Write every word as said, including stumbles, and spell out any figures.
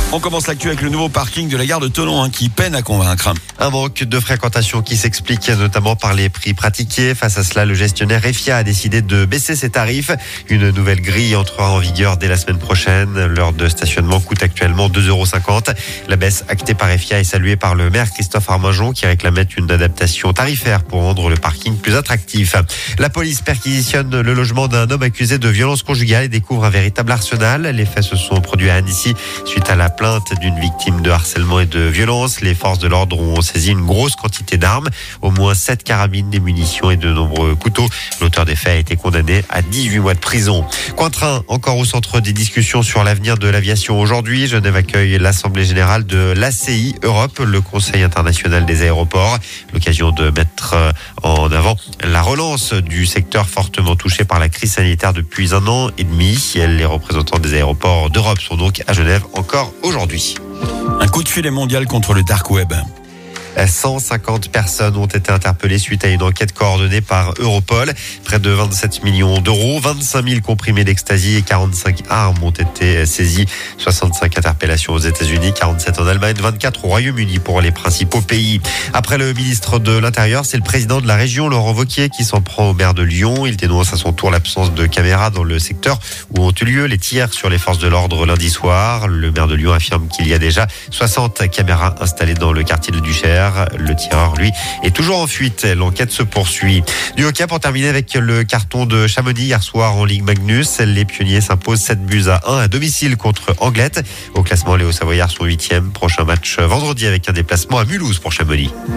On commence l'actu avec le nouveau parking de la gare de Thonon hein, qui peine à convaincre. Un manque de fréquentation qui s'explique notamment par les prix pratiqués. Face à cela, le gestionnaire Efia a décidé de baisser ses tarifs. Une nouvelle grille entrera en vigueur dès la semaine prochaine. L'heure de stationnement coûte actuellement deux euros cinquante. La baisse actée par Efia est saluée par le maire Christophe Arminjon qui réclamait une adaptation tarifaire pour rendre le parking plus attractif. La police perquisitionne le logement d'un homme accusé de violence conjugale et découvre un véritable arsenal. Les faits se sont produits à Annecy suite à la plainte d'une victime de harcèlement et de violence. Les forces de l'ordre ont saisi une grosse quantité d'armes, au moins sept carabines, des munitions et de nombreux couteaux. L'auteur des faits a été condamné à dix-huit mois de prison. Cointrin, encore au centre des discussions sur l'avenir de l'aviation aujourd'hui. Genève accueille l'Assemblée générale de l'A C I Europe, le Conseil international des aéroports. L'occasion de mettre en avant la relance du secteur fortement touché par la crise sanitaire depuis un an et demi. Les représentants des aéroports d'Europe sont donc à Genève encore aujourd'hui. Un coup de filet mondial contre le dark web. cent cinquante personnes ont été interpellées suite à une enquête coordonnée par Europol. Près de vingt-sept millions d'euros, vingt-cinq mille comprimés d'ecstasy et quarante-cinq armes ont été saisies. soixante-cinq interpellations aux États-Unis, quarante-sept en Allemagne, vingt-quatre au Royaume-Uni pour les principaux pays. Après le ministre de l'Intérieur, c'est le président de la région, Laurent Wauquiez, qui s'en prend au maire de Lyon. Il dénonce à son tour l'absence de caméras dans le secteur où ont eu lieu les tirs sur les forces de l'ordre lundi soir. Le maire de Lyon affirme qu'il y a déjà soixante caméras installées dans le quartier de Duchère. Le tireur, lui, est toujours en fuite. L'enquête se poursuit. Du hockey pour terminer avec le carton de Chamonix hier soir en Ligue Magnus. Les pionniers s'imposent sept buts à un à domicile contre Anglette. Au classement, les Hauts-Savoyards sont huitièmes. Prochain match vendredi avec un déplacement à Mulhouse pour Chamonix.